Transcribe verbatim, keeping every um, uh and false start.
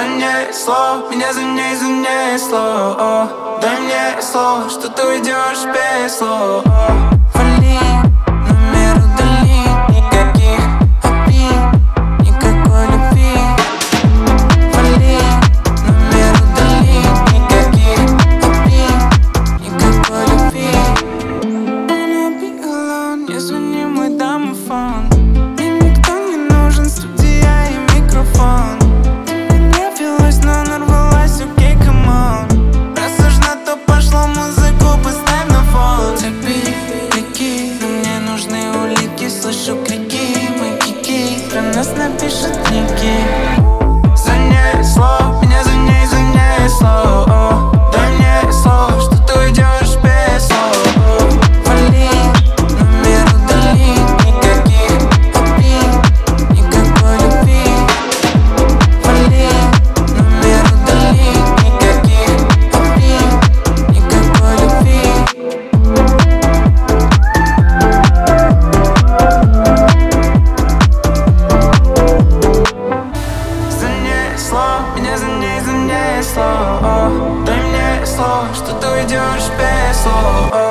Занесло, меня за ней занесло. О, дай мне слово, что ты уйдешь без слов. О, вали, номер удали. Никаких обид, никакой любви. Вали, номер удали. Никаких обид, никакой любви. Wanna be alone, не звони мой домофон. Мне никто не нужен, студия и микрофон. Но нарвалась, окей, come on. Раз уж на то пошло, музыку поставь на фон. Цепи, клики, но мне нужны улики. Слышу крики, мы кики, про нас напишут книги. Занесло, меня за ней занесло. О, дай мне слово, что ты уйдешь без слов. О, вали, номер удали. Никаких обид, никакой любви. Вали, номер удали. Никаких обид, никакой любви. Занесло, меня за ней занесло. О, дай мне слово, что ты уйдешь без слов.